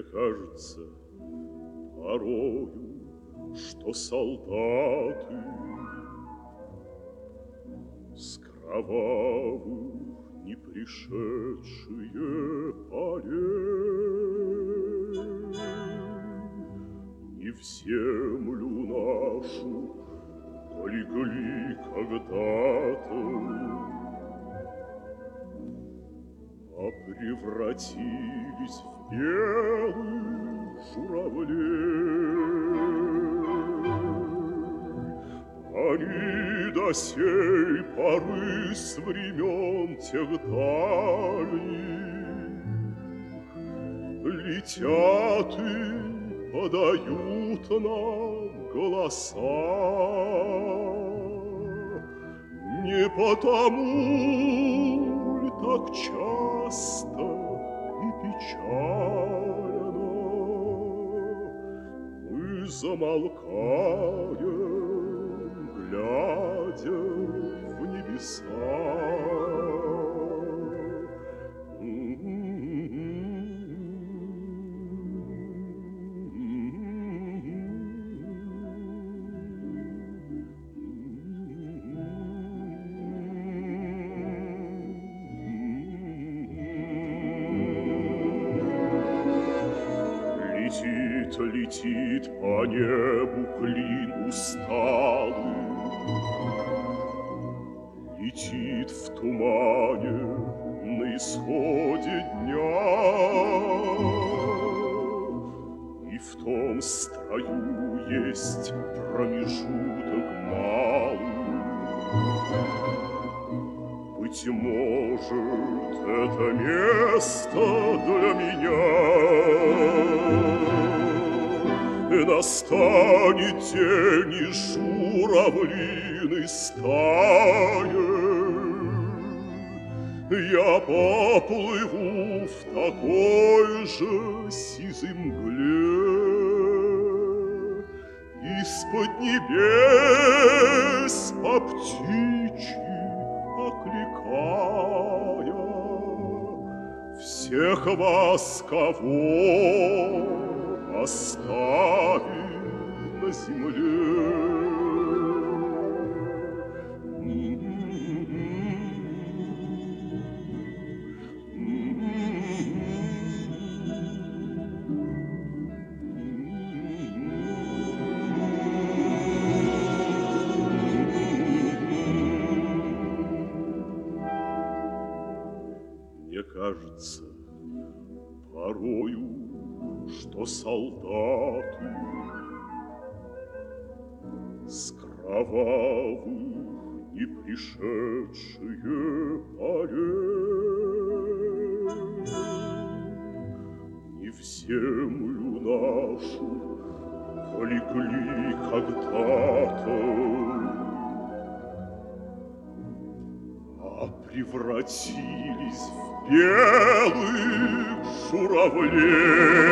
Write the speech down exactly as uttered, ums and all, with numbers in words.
кажется порою, что солдаты с кровавых не пришедшие полей и в землю нашу полегли когда-то, а превратились в белых журавлей. Они до сей поры с времен тех дальних летят и подают нам голоса. Не потому ли так часто и печально мы замолкаем, глядя в небеса? Летит, летит по небу клин усталый, летит в тумане на исходе дня, и в том строю есть промежуток малый. Быть может, это место для меня, и настанет день, и журавлиной стае я поплыву в такой же сизой мгле, из-под небес по птичьи окликая всех вас, кого оставим на земле. Мне кажется порою, что солдаты с кровавых не пришедшие полей и в землю нашу полегли когда-то, а превратились в белых журавлей.